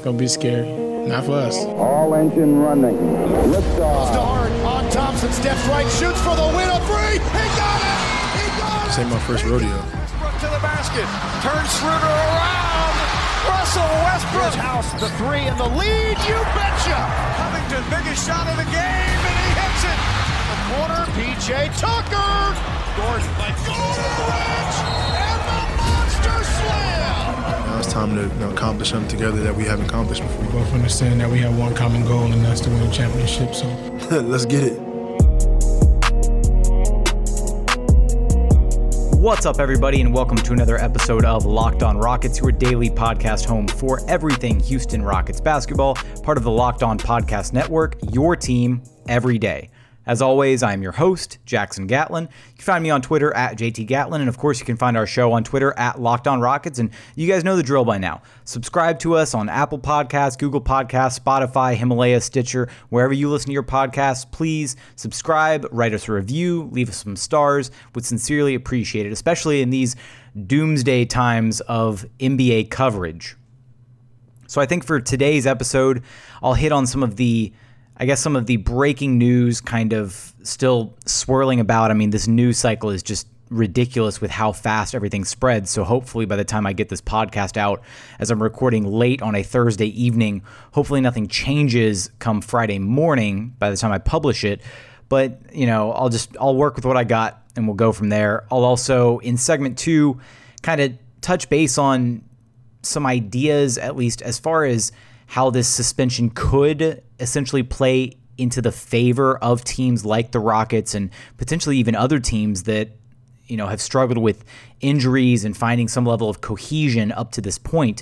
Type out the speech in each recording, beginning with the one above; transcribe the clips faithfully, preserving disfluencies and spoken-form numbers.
going to be scary. Not for us. All engine running. Liftoff. Start on Thompson, steps right, shoots for the win, a three. He got it. He got it. This ain't my first rodeo. Westbrook to the basket. Turns Schroeder around. Russell Westbrook. House the three and the lead. You betcha. Covington, biggest shot of the game, and he hits it. The corner, P J Tucker. Gordon, like Gordon Rich, and the monster slam. Now it's time to you know, accomplish something together that we haven't accomplished before. We both understand that we have one common goal, and that's to win a championship. So let's get it. What's up, everybody, and welcome to another episode of Locked On Rockets, your daily podcast home for everything Houston Rockets basketball, part of the Locked On Podcast Network, your team every day. As always, I am your host, Jackson Gatlin. You can find me on Twitter at J T Gatlin, and of course, you can find our show on Twitter at Locked On Rockets, and you guys know the drill by now. Subscribe to us on Apple Podcasts, Google Podcasts, Spotify, Himalaya, Stitcher, wherever you listen to your podcasts. Please subscribe, write us a review, leave us some stars. Would sincerely appreciate it, especially in these doomsday times of N B A coverage. So I think for today's episode, I'll hit on some of the I guess some of the breaking news kind of still swirling about. I mean, this news cycle is just ridiculous with how fast everything spreads. So hopefully by the time I get this podcast out, as I'm recording late on a Thursday evening, hopefully nothing changes come Friday morning by the time I publish it. But, you know, I'll just, I'll work with what I got and we'll go from there. I'll also, in segment two, kind of touch base on some ideas, at least as far as how this suspension could essentially play into the favor of teams like the Rockets and potentially even other teams that, you know, have struggled with injuries and finding some level of cohesion up to this point.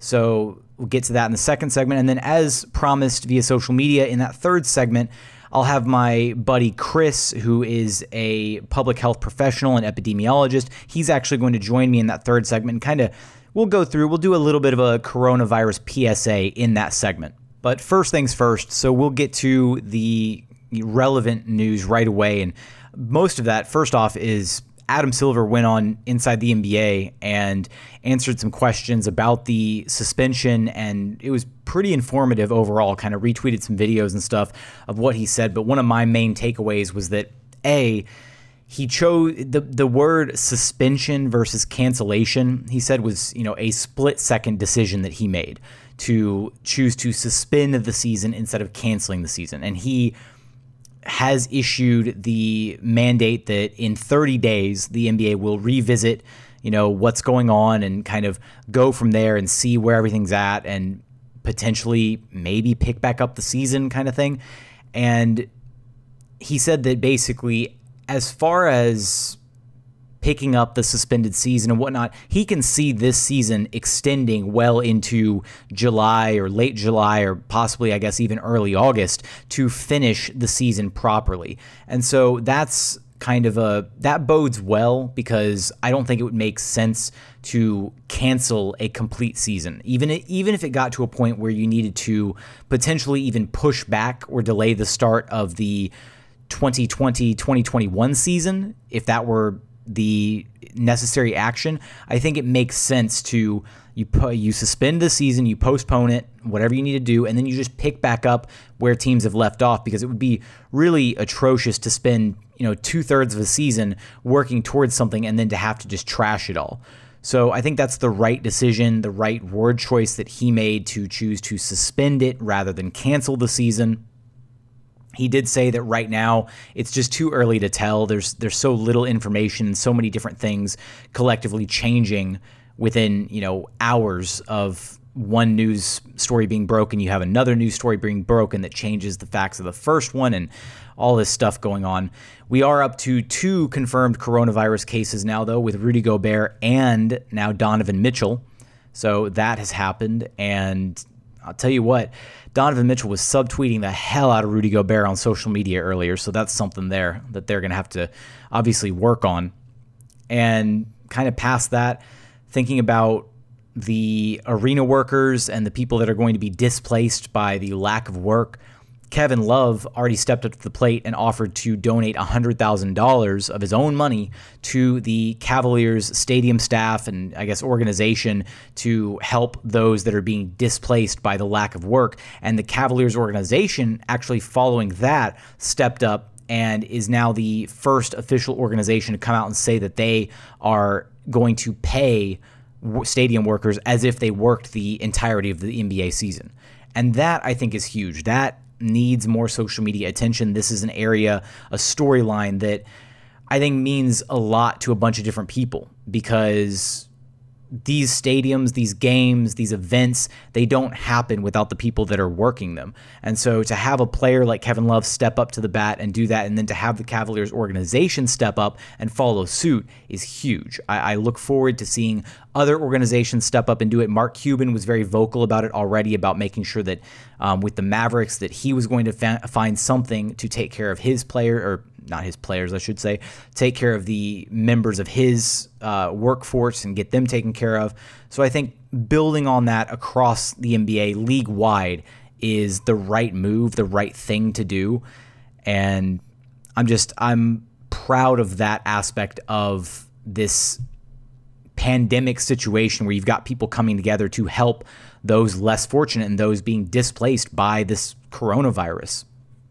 So we'll get to that in the second segment. And then as promised via social media, in that third segment, I'll have my buddy Chris, who is a public health professional and epidemiologist. He's actually going to join me in that third segment and kind of We'll go through, we'll do a little bit of a coronavirus P S A in that segment. But first things first, so we'll get to the relevant news right away. And most of that, first off, is Adam Silver went on Inside the N B A and answered some questions about the suspension. And it was pretty informative overall, kind of retweeted some videos and stuff of what he said. But one of my main takeaways was that, A, He chose the the word suspension versus cancellation, he said, was, you know, a split second decision that he made to choose to suspend the season instead of canceling the season. And he has issued the mandate that in thirty days, the N B A will revisit, you know, what's going on and kind of go from there and see where everything's at and potentially maybe pick back up the season kind of thing. And he said that basically, as far as picking up the suspended season and whatnot, he can see this season extending well into July or late July or possibly, I guess, even early August to finish the season properly. And so that's kind of a, that bodes well because I don't think it would make sense to cancel a complete season. Even, even if it got to a point where you needed to potentially even push back or delay the start of the twenty twenty twenty twenty-one season, if that were the necessary action, I think it makes sense to you you suspend the season, you postpone it, whatever you need to do, and then you just pick back up where teams have left off, because it would be really atrocious to spend, you know, two thirds of a season working towards something and then to have to just trash it all. So I think that's the right decision, the right word choice that he made to choose to suspend it rather than cancel the season. He did say that right now it's just too early to tell. There's there's so little information and so many different things collectively changing within, you know, hours of one news story being broken. You have another news story being broken that changes the facts of the first one and all this stuff going on. We are up to two confirmed coronavirus cases now, though, with Rudy Gobert and now Donovan Mitchell. So that has happened, and I'll tell you what, Donovan Mitchell was subtweeting the hell out of Rudy Gobert on social media earlier, so that's something there that they're going to have to obviously work on. And kind of past that, thinking about the arena workers and the people that are going to be displaced by the lack of work, Kevin Love already stepped up to the plate and offered to donate one hundred thousand dollars of his own money to the Cavaliers stadium staff and I guess organization to help those that are being displaced by the lack of work. And the Cavaliers organization, actually following that, stepped up and is now the first official organization to come out and say that they are going to pay stadium workers as if they worked the entirety of the N B A season. And that, I think, is huge. That needs more social media attention. This is an area, a storyline that I think means a lot to a bunch of different people, because these stadiums, these games, these events, they don't happen without the people that are working them. And so to have a player like Kevin Love step up to the bat and do that, and then to have the Cavaliers organization step up and follow suit is huge. I, I look forward to seeing other organizations step up and do it. Mark Cuban was very vocal about it already, about making sure that um, with the Mavericks that he was going to fa- find something to take care of his player, or not his players, I should say, take care of the members of his uh, workforce and get them taken care of. So I think building on that across the N B A league-wide is the right move, the right thing to do. And I'm just, I'm proud of that aspect of this pandemic situation where you've got people coming together to help those less fortunate and those being displaced by this coronavirus.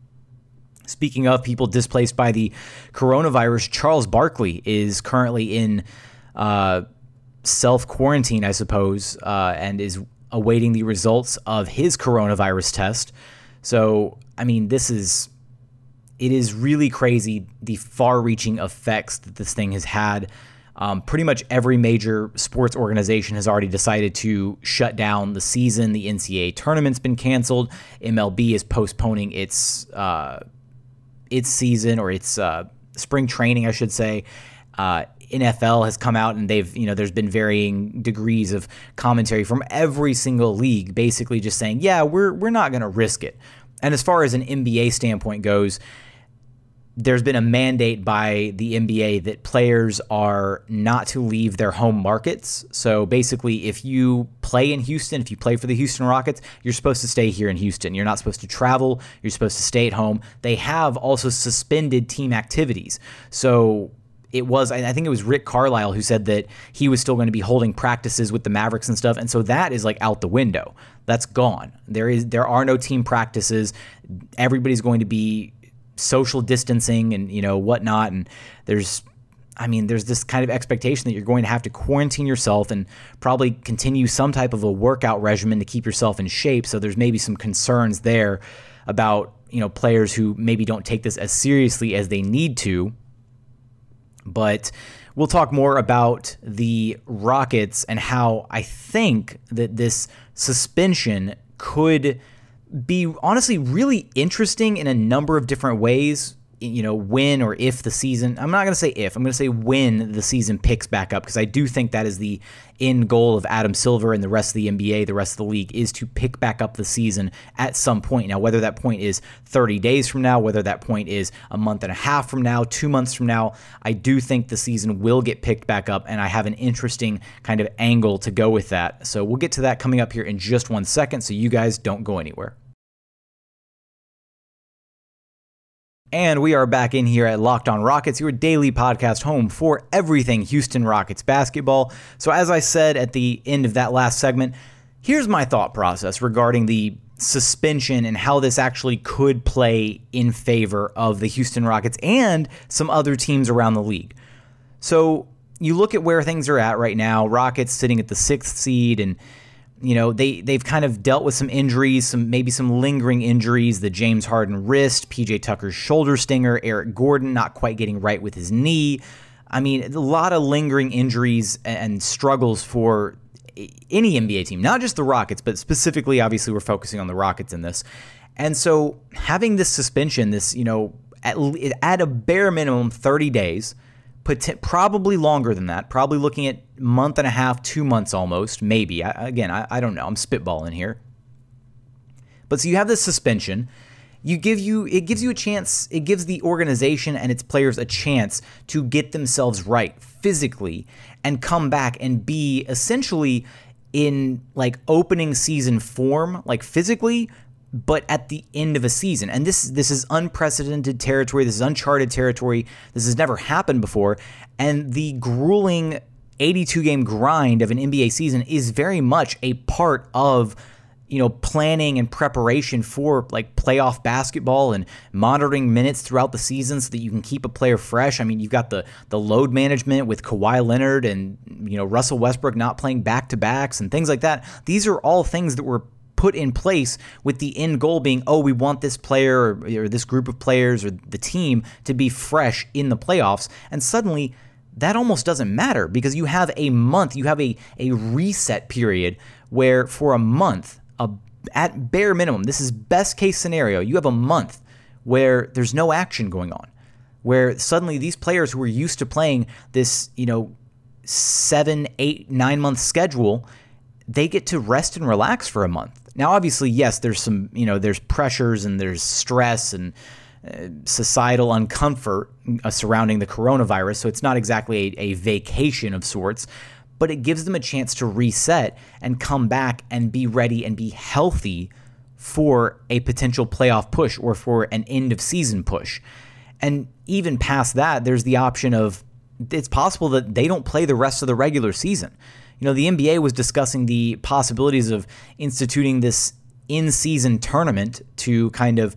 Speaking of people displaced by the coronavirus, Charles Barkley is currently in uh, self-quarantine, I suppose, uh, and is awaiting the results of his coronavirus test. So, I mean, this is, it is really crazy, the far-reaching effects that this thing has had. Um, pretty much every major sports organization has already decided to shut down the season. The N C double A tournament's been canceled. M L B is postponing its uh, its season, or its uh, spring training, I should say. Uh, N F L has come out and they've, you know, there's been varying degrees of commentary from every single league, basically just saying, yeah, we're we're not going to risk it. And as far as an N B A standpoint goes, there's been a mandate by the N B A that players are not to leave their home markets. So basically, if you play in Houston, if you play for the Houston Rockets, you're supposed to stay here in Houston. You're not supposed to travel. You're supposed to stay at home. They have also suspended team activities. So it was, I think it was Rick Carlisle who said that he was still going to be holding practices with the Mavericks and stuff. And so that is like out the window. That's gone. There is, there are no team practices. Everybody's going to be social distancing and, you know, whatnot. And there's, I mean, there's this kind of expectation that you're going to have to quarantine yourself and probably continue some type of a workout regimen to keep yourself in shape. So there's maybe some concerns there about, you know, players who maybe don't take this as seriously as they need to. But we'll talk more about the Rockets and how I think that this suspension could be honestly really interesting in a number of different ways. You know, when or if the season, I'm not going to say if, I'm going to say when the season picks back up, because I do think that is the end goal of Adam Silver and the rest of the N B A, the rest of the league, is to pick back up the season at some point. Now, whether that point is thirty days from now, whether that point is a month and a half from now, two months from now, I do think the season will get picked back up, and I have an interesting kind of angle to go with that. So we'll get to that coming up here in just one second, so you guys don't go anywhere. And we are back in here at Locked On Rockets, your daily podcast home for everything Houston Rockets basketball. So as I said at the end of that last segment, here's my thought process regarding the suspension and how this actually could play in favor of the Houston Rockets and some other teams around the league. So you look at where things are at right now, Rockets sitting at the sixth seed, and you know, they, they've kind of dealt with some injuries, some maybe some lingering injuries, the James Harden wrist, P J Tucker's shoulder stinger, Eric Gordon not quite getting right with his knee. I mean, a lot of lingering injuries and struggles for any N B A team, not just the Rockets, but specifically, obviously, we're focusing on the Rockets in this. And so having this suspension, this, you know, at, at a bare minimum thirty days, probably longer than that, probably looking at a month and a half, two months almost, maybe. I, again, I, I don't know. I'm spitballing here. But so you have this suspension. You give you it gives you a chance. It gives the organization and its players a chance to get themselves right physically and come back and be essentially in like opening season form, like physically, but at the end of a season. And this this is unprecedented territory. This is uncharted territory. This has never happened before. And the grueling eighty-two game grind of an N B A season is very much a part of, you know, planning and preparation for like playoff basketball and monitoring minutes throughout the season so that you can keep a player fresh. I mean, you've got the the load management with Kawhi Leonard and, you know, Russell Westbrook not playing back-to-backs and things like that. These are all things that were put in place with the end goal being, oh, we want this player or, or this group of players or the team to be fresh in the playoffs. And suddenly that almost doesn't matter because you have a month, you have a, a reset period where for a month, a, at bare minimum, this is best case scenario, you have a month where there's no action going on, where suddenly these players who were used to playing this, you know, seven, eight, nine month schedule, they get to rest and relax for a month. Now, obviously, yes, there's some, you know, there's pressures and there's stress and uh, societal uncomfort uh, surrounding the coronavirus, so it's not exactly a, a vacation of sorts, but it gives them a chance to reset and come back and be ready and be healthy for a potential playoff push or for an end of season push. And even past that, there's the option of it's possible that they don't play the rest of the regular season. You know, the N B A was discussing the possibilities of instituting this in-season tournament to kind of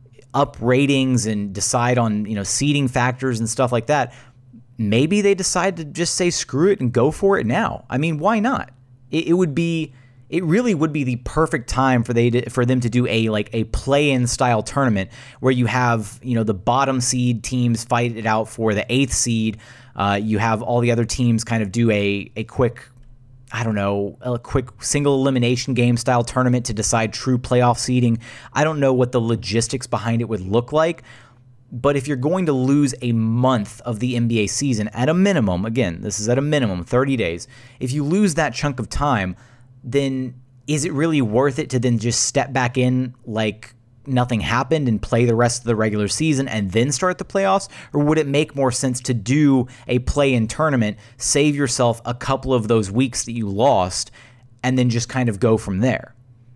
up ratings and decide on, you know, seeding factors and stuff like that. Maybe they decide to just say screw it and go for it now. I mean, why not? It, it would be, it really would be the perfect time for they to, for them to do a like a play-in style tournament where you have, you know, the bottom seed teams fight it out for the eighth seed. Uh, you have all the other teams kind of do a a quick, I don't know, a quick single elimination game style tournament to decide true playoff seeding. I don't know what the logistics behind it would look like, but if you're going to lose a month of the N B A season at a minimum, again, this is at a minimum, thirty days, if you lose that chunk of time, then is it really worth it to then just step back in like nothing happened and play the rest of the regular season and then start the playoffs? Or would it make more sense to do a play-in tournament, save yourself a couple of those weeks that you lost, and then just kind of go from there?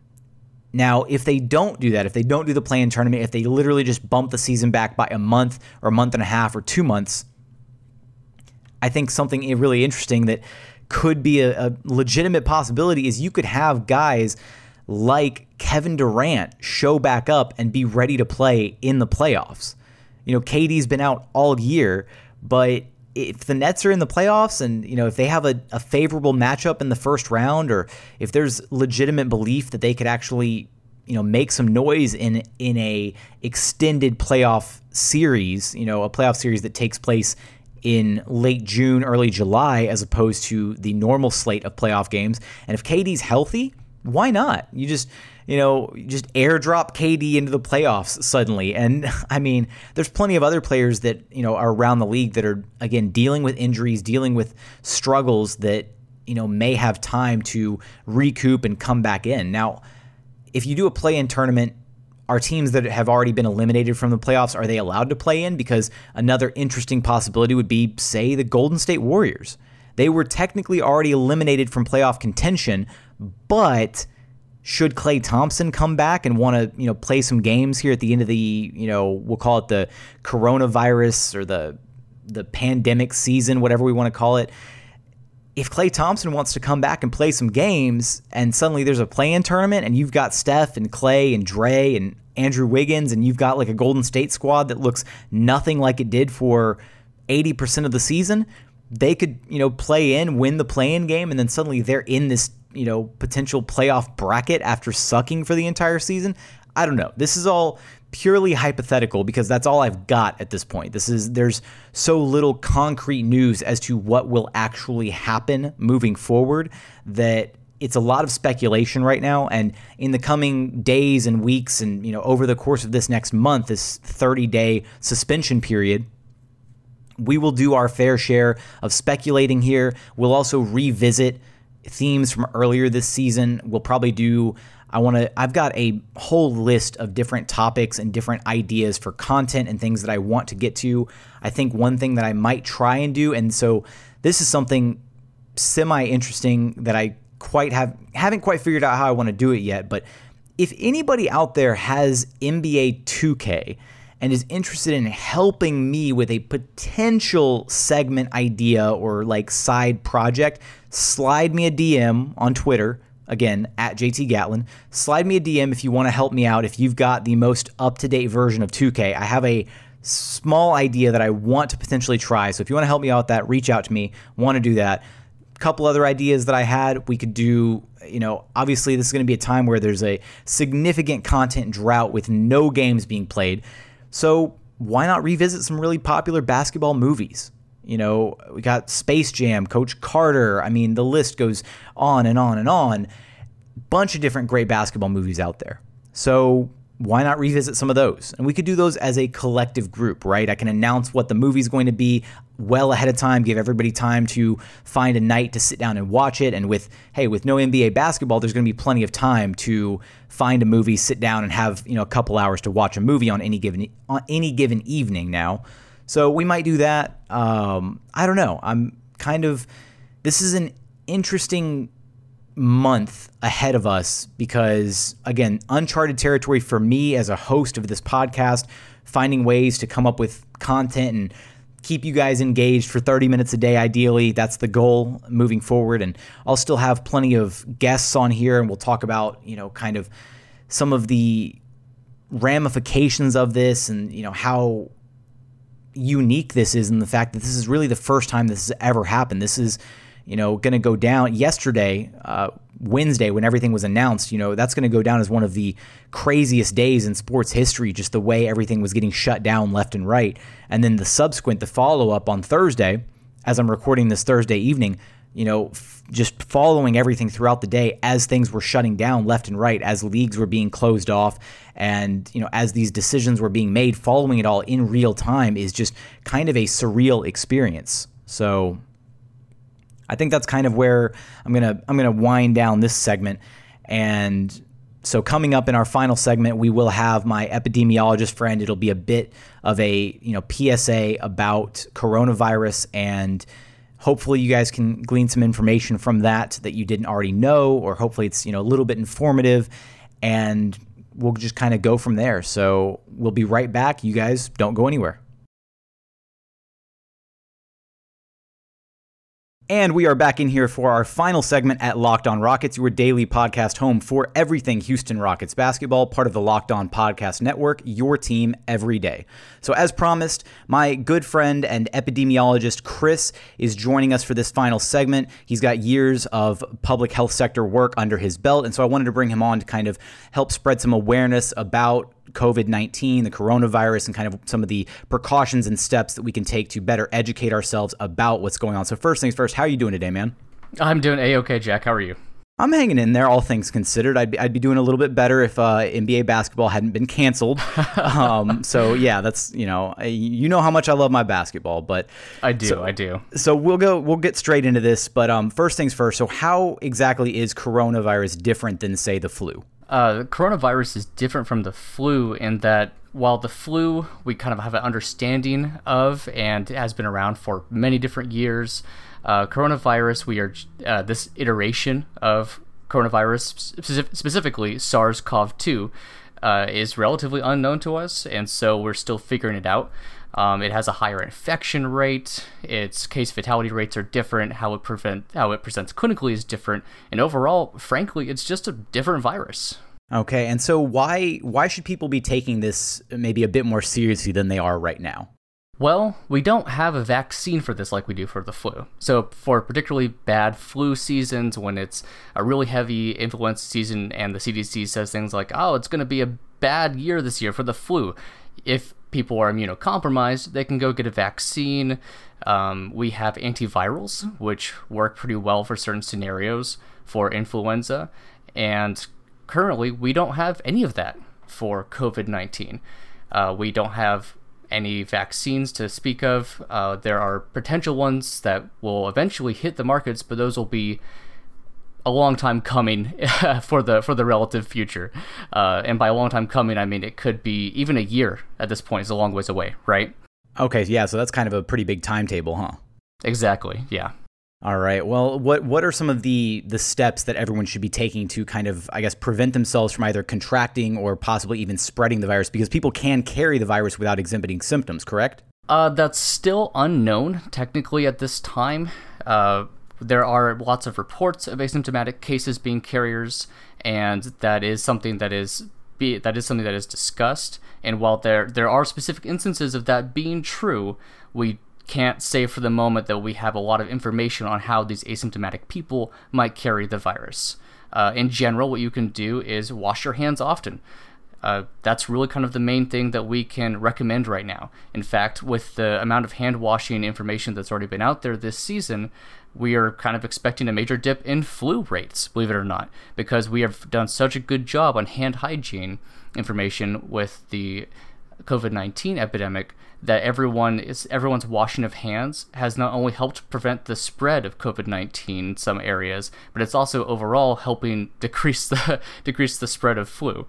Now, if they don't do that, if they don't do the play-in tournament, if they literally just bump the season back by a month or a month and a half or two months, I think something really interesting that could be a, a legitimate possibility is you could have guys like Kevin Durant show back up and be ready to play in the playoffs. You know, K D's been out all year, but if the Nets are in the playoffs and, you know, if they have a, a favorable matchup in the first round, or if there's legitimate belief that they could actually, you know, make some noise in in a extended playoff series, you know, a playoff series that takes place in late June, early July, as opposed to the normal slate of playoff games. And if K D's healthy, why not? You just, you know, just airdrop K D into the playoffs suddenly. And I mean, there's plenty of other players that, you know, are around the league that are, again, dealing with injuries, dealing with struggles that, you know, may have time to recoup and come back in. Now, if you do a play-in tournament, are teams that have already been eliminated from the playoffs, are they allowed to play in? Because another interesting possibility would be, say, the Golden State Warriors. They were technically already eliminated from playoff contention, but should Klay Thompson come back and want to, you know, play some games here at the end of the, you know, we'll call it the coronavirus or the the pandemic season, whatever we want to call it. If Klay Thompson wants to come back and play some games and suddenly there's a play-in tournament and you've got Steph and Klay and Dre and Andrew Wiggins and you've got like a Golden State squad that looks nothing like it did for eighty percent of the season, they could, you know, play in, win the play-in game, and then suddenly they're in this, you know, potential playoff bracket after sucking for the entire season. I don't know. This is all purely hypothetical because that's all I've got at this point. This is, there's so little concrete news as to what will actually happen moving forward that it's a lot of speculation right now. And in the coming days and weeks and, you know, over the course of this next month, this thirty-day suspension period, we will do our fair share of speculating here. We'll also revisit themes from earlier this season. We'll probably do, I want to, I've got a whole list of different topics and different ideas for content and things that I want to get to. I think one thing that I might try and do, and so this is something semi-interesting that I quite have, haven't quite figured out how I want to do it yet, but if anybody out there has N B A two K and is interested in helping me with a potential segment idea or like side project, slide me a D M on Twitter, again, at J T Gatlin. Slide me a D M if you want to help me out, if you've got the most up-to-date version of two K. I have a small idea that I want to potentially try, so if you want to help me out with that, reach out to me. Want to do that. A couple other ideas that I had, we could do, you know, obviously this is going to be a time where there's a significant content drought with no games being played. So why not revisit some really popular basketball movies? You know, we got Space Jam, Coach Carter. I mean, the list goes on and on and on. Bunch of different great basketball movies out there. So why not revisit some of those? And we could do those as a collective group, right? I can announce what the movie's going to be well ahead of time, give everybody time to find a night to sit down and watch it. And with, hey, with no N B A basketball, there's going to be plenty of time to find a movie, sit down and have, you know, a couple hours to watch a movie on any given on any given evening now. So we might do that. Um, I don't know. I'm kind of, this is an interesting month ahead of us because, again, uncharted territory for me as a host of this podcast, finding ways to come up with content and keep you guys engaged for thirty minutes a day. Ideally, that's the goal moving forward. And I'll still have plenty of guests on here, and we'll talk about, you know, kind of some of the ramifications of this and, you know, how unique this is, and the fact that this is really the first time this has ever happened. This is, you know, going to go down yesterday, uh, Wednesday, when everything was announced. You know, that's going to go down as one of the craziest days in sports history, just the way everything was getting shut down left and right. And then the subsequent, the follow-up on Thursday, as I'm recording this Thursday evening, you know, f- just following everything throughout the day as things were shutting down left and right, as leagues were being closed off, and, you know, as these decisions were being made, following it all in real time is just kind of a surreal experience. So I think that's kind of where I'm gonna I'm gonna wind down this segment. And so coming up in our final segment, we will have my epidemiologist friend. It'll be a bit of a, you know, P S A about coronavirus, and hopefully you guys can glean some information from that that you didn't already know, or hopefully it's, you know, a little bit informative, and we'll just kind of go from there. So we'll be right back. You guys don't go anywhere. And we are back in here for our final segment at Locked On Rockets, your daily podcast home for everything Houston Rockets basketball, part of the Locked On Podcast Network, your team every day. So as promised, my good friend and epidemiologist Chris is joining us for this final segment. He's got years of public health sector work under his belt, and so I wanted to bring him on to kind of help spread some awareness about covid nineteen, the coronavirus, and kind of some of the precautions and steps that we can take to better educate ourselves about what's going on. So first things first, how are you doing today, man? I'm doing A-okay, Jack. How are you? I'm hanging in there, all things considered. I'd be, I'd be doing a little bit better if uh, N B A basketball hadn't been canceled. um, so yeah, that's, you know, you know how much I love my basketball, but I do, so, I do. So we'll go, we'll get straight into this. But um, first things first. So how exactly is coronavirus different than, say, the flu? Uh, coronavirus is different from the flu in that while the flu we kind of have an understanding of and has been around for many different years, uh, coronavirus, we are uh, this iteration of coronavirus, specific, specifically SARS-C o V two, uh, is relatively unknown to us, and so we're still figuring it out. Um, it has a higher infection rate. Its case fatality rates are different. How it prevent how it presents clinically is different, and overall, frankly, it's just a different virus. Okay, and so why why should people be taking this maybe a bit more seriously than they are right now? Well, we don't have a vaccine for this like we do for the flu. So for particularly bad flu seasons, when it's a really heavy influenza season and the C D C says things like, oh, it's going to be a bad year this year for the flu, if people are immunocompromised, they can go get a vaccine. Um, we have antivirals, which work pretty well for certain scenarios for influenza. And currently, we don't have any of that for covid nineteen. Uh, we don't have any vaccines to speak of. Uh, there are potential ones that will eventually hit the markets, but those will be a long time coming for the for the relative future. Uh, and by a long time coming, I mean it could be even a year at this point. It's a long ways away, right? Okay, yeah, so that's kind of a pretty big timetable, huh? Exactly, yeah. All right. Well, what what are some of the the steps that everyone should be taking to kind of, I guess, prevent themselves from either contracting or possibly even spreading the virus? Because people can carry the virus without exhibiting symptoms, correct? Uh, that's still unknown, technically, at this time. Uh, there are lots of reports of asymptomatic cases being carriers, and that is something that is be, that is something that is discussed. And while there there are specific instances of that being true, we can't say for the moment that we have a lot of information on how these asymptomatic people might carry the virus. Uh, in general, what you can do is wash your hands often. Uh, that's really kind of the main thing that we can recommend right now. In fact, with the amount of hand washing information that's already been out there this season, we are kind of expecting a major dip in flu rates, believe it or not, because we have done such a good job on hand hygiene information with the covid nineteen epidemic that everyone is everyone's washing of hands has not only helped prevent the spread of covid nineteen in some areas, but it's also overall helping decrease the decrease the spread of flu.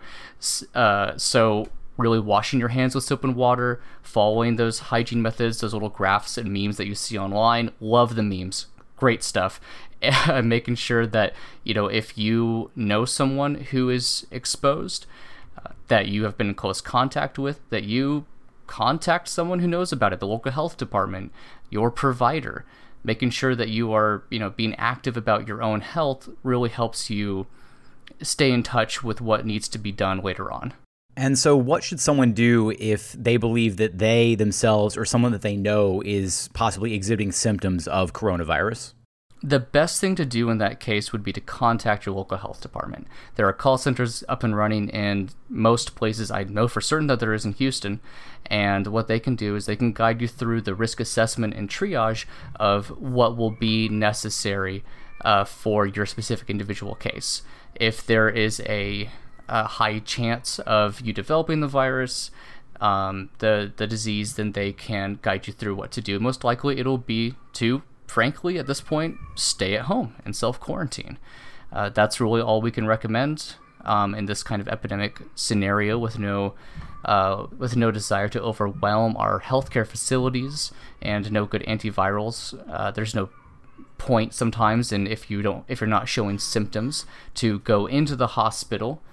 Uh, so really washing your hands with soap and water, following those hygiene methods, those little graphs and memes that you see online. Love the memes. Great stuff. And making sure that, you know, if you know someone who is exposed, uh, that you have been in close contact with, that you contact someone who knows about it, the local health department, your provider. Making sure that you are, you know, being active about your own health really helps you stay in touch with what needs to be done later on. And so what should someone do if they believe that they themselves or someone that they know is possibly exhibiting symptoms of coronavirus? The best thing to do in that case would be to contact your local health department. There are call centers up and running in most places. I know for certain that there is in Houston. And what they can do is they can guide you through the risk assessment and triage of what will be necessary uh, for your specific individual case. If there is a, a high chance of you developing the virus, um, the, the disease, then they can guide you through what to do. Most likely it'll be to, frankly, at this point, stay at home and self-quarantine. Uh, that's really all we can recommend um, in this kind of epidemic scenario with no uh, with no desire to overwhelm our healthcare facilities and no good antivirals. Uh, there's no point sometimes, and if you don't, if you're not showing symptoms, to go into the hospital,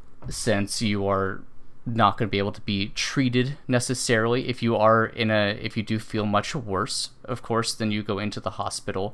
since you are not going to be able to be treated necessarily. If you are in a, if you do feel much worse, of course, then you go into the hospital,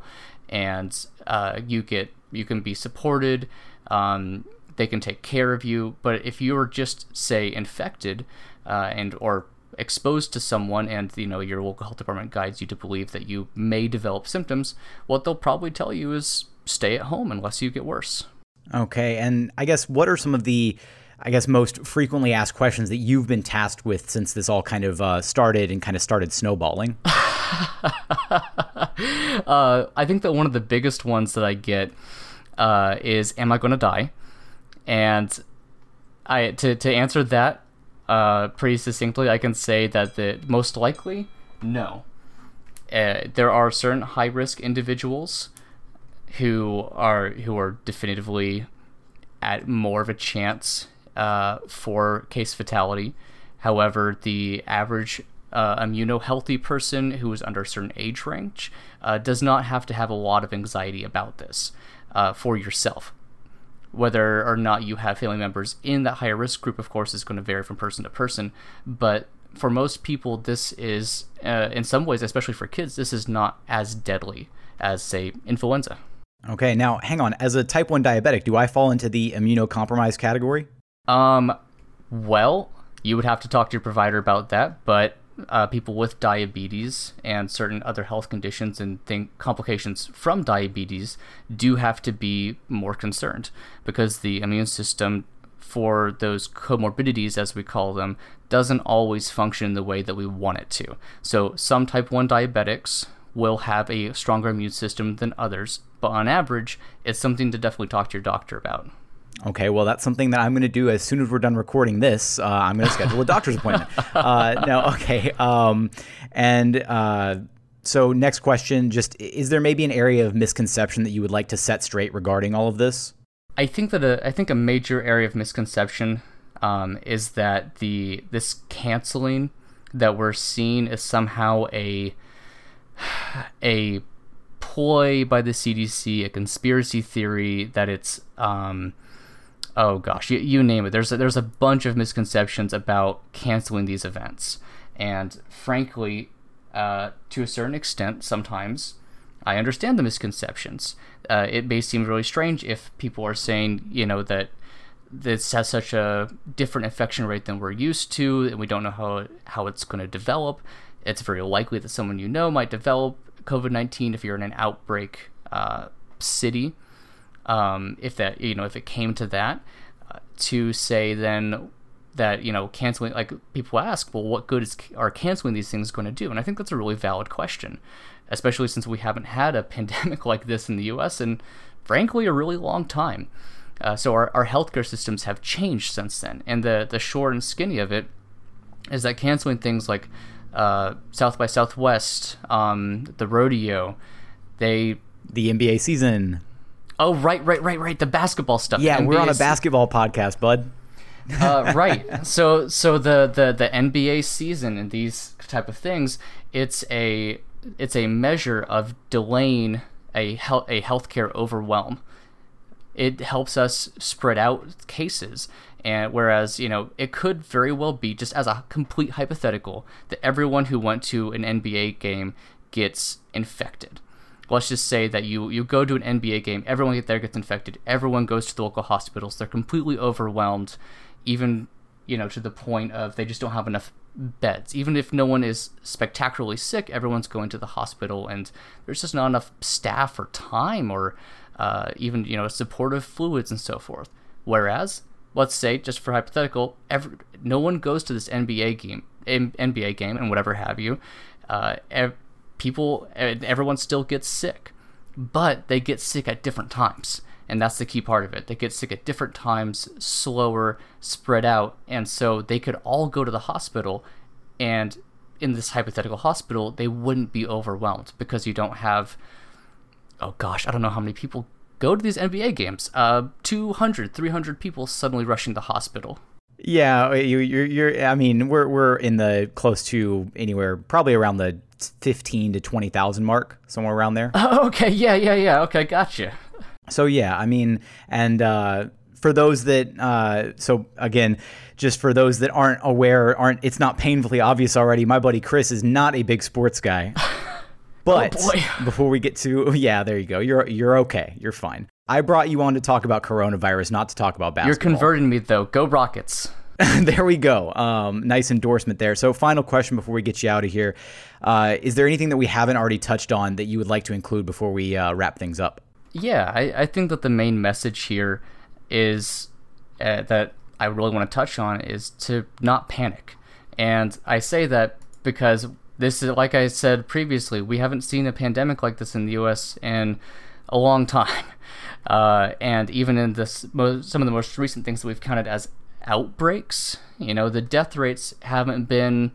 and uh, you get, you can be supported. Um, they can take care of you. But if you are just, say, infected uh, and or exposed to someone, and you know your local health department guides you to believe that you may develop symptoms, what they'll probably tell you is stay at home unless you get worse. Okay, and I guess what are some of the, I guess, most frequently asked questions that you've been tasked with since this all kind of uh, started and kind of started snowballing? uh, I think that one of the biggest ones that I get uh, is, am I going to die? And I to, to answer that uh, pretty succinctly, I can say that the most likely, no. Uh, there are certain high-risk individuals who are who are definitively at more of a chance uh, for case fatality. However, the average uh, immuno-healthy person who is under a certain age range uh, does not have to have a lot of anxiety about this uh, for yourself. Whether or not you have family members in that higher risk group, of course, is going to vary from person to person. But for most people, this is, uh, in some ways, especially for kids, this is not as deadly as, say, influenza. Okay, now hang on. As a type one diabetic, do I fall into the immunocompromised category? Um, well, you would have to talk to your provider about that, but uh, people with diabetes and certain other health conditions and think complications from diabetes do have to be more concerned, because the immune system for those comorbidities, as we call them, doesn't always function the way that we want it to. So some type one diabetics will have a stronger immune system than others, but on average, it's something to definitely talk to your doctor about. Okay, well, that's something that I'm going to do as soon as we're done recording this. Uh, I'm going to schedule a doctor's appointment. Uh, no, okay. Um, and uh, so next question, just is there maybe an area of misconception that you would like to set straight regarding all of this? I think that a, I think a major area of misconception um, is that the this canceling that we're seeing is somehow a a ploy by the C D C, a conspiracy theory, that it's, um, oh gosh, you, you name it. There's a, there's a bunch of misconceptions about canceling these events. And frankly, uh, to a certain extent, sometimes I understand the misconceptions. Uh, it may seem really strange if people are saying, you know, that this has such a different infection rate than we're used to, and we don't know how how it's going to develop. It's very likely that someone you know might develop COVID nineteen if you're in an outbreak uh, city. Um, if that, you know, if it came to that, uh, to say then that, you know, canceling, like people ask, well, what good is are canceling these things going to do? And I think that's a really valid question, especially since we haven't had a pandemic like this in the U S in, frankly, a really long time. Uh, so our, our healthcare systems have changed since then. And the, the short and skinny of it is that canceling things like uh, South by Southwest, um, the rodeo, they... The N B A season. Oh, right, right, right, right. The basketball stuff. Yeah, N B A we're on a basketball podcast, bud. uh, right. So so the, the, the N B A season and these type of things, it's a it's a measure of delaying a health, a healthcare overwhelm. It helps us spread out cases, and whereas, you know, it could very well be, just as a complete hypothetical, that everyone who went to an N B A game gets infected. Let's just say that you, you go to an N B A game, everyone there gets infected, everyone goes to the local hospitals, they're completely overwhelmed, even, you know, to the point of they just don't have enough beds. Even if no one is spectacularly sick, everyone's going to the hospital, and there's just not enough staff or time or uh, even, you know, supportive fluids and so forth. Whereas, let's say, just for hypothetical, every, no one goes to this N B A game, N B A game and whatever have you. Uh, ev- people, everyone still gets sick, but they get sick at different times. And that's the key part of it. They get sick at different times, slower, spread out. And so they could all go to the hospital, and in this hypothetical hospital, they wouldn't be overwhelmed because you don't have, oh gosh, I don't know how many people go to these N B A games. Uh, two hundred, three hundred people suddenly rushing the hospital. Yeah, you, you're, you're, I mean, we're we're in the close to anywhere, probably around the fifteen to twenty thousand mark, somewhere around there. Oh, okay, yeah, yeah, yeah, okay, gotcha. So yeah, I mean, and uh, for those that, uh, so again, just for those that aren't aware, aren't it's not painfully obvious already, my buddy Chris is not a big sports guy. But oh boy. Before we get to, yeah, there you go. You're you're okay. You're fine. I brought you on to talk about coronavirus, not to talk about basketball. You're converting me though. Go Rockets. There we go. Um, nice endorsement there. So final question before we get you out of here. Uh, is there anything that we haven't already touched on that you would like to include before we uh, wrap things up? Yeah, I, I think that the main message here is uh, that I really want to touch on is to not panic. And I say that because this is, like I said previously, we haven't seen a pandemic like this in the U S in a long time. Uh, and even in this, some of the most recent things that we've counted as outbreaks, you know, the death rates haven't been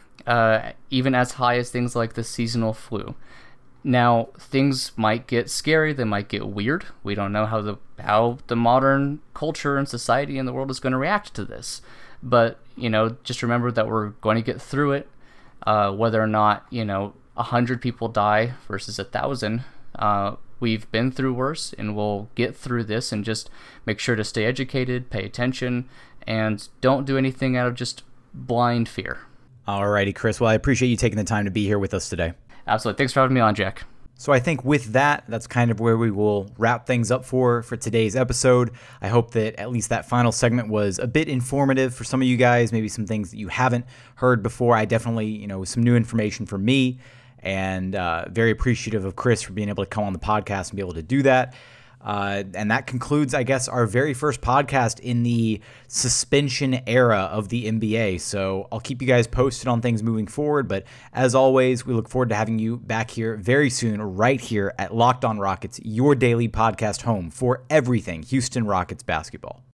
uh, even as high as things like the seasonal flu. Now, things might get scary, they might get weird. We don't know how the how the modern culture and society in the world is going to react to this. But, you know, just remember that we're going to get through it. Uh, whether or not, you know, a hundred people die versus a thousand, uh, we've been through worse, and we'll get through this, and just make sure to stay educated, pay attention, and don't do anything out of just blind fear. Alrighty, Chris. Well, I appreciate you taking the time to be here with us today. Absolutely. Thanks for having me on, Jack. So I think with that, that's kind of where we will wrap things up for, for today's episode. I hope that at least that final segment was a bit informative for some of you guys, maybe some things that you haven't heard before. I definitely, you know, some new information for me, and uh, very appreciative of Chris for being able to come on the podcast and be able to do that. Uh, and that concludes, I guess, our very first podcast in the suspension era of the N B A. So I'll keep you guys posted on things moving forward. But as always, we look forward to having you back here very soon, right here at Locked On Rockets, your daily podcast home for everything Houston Rockets basketball.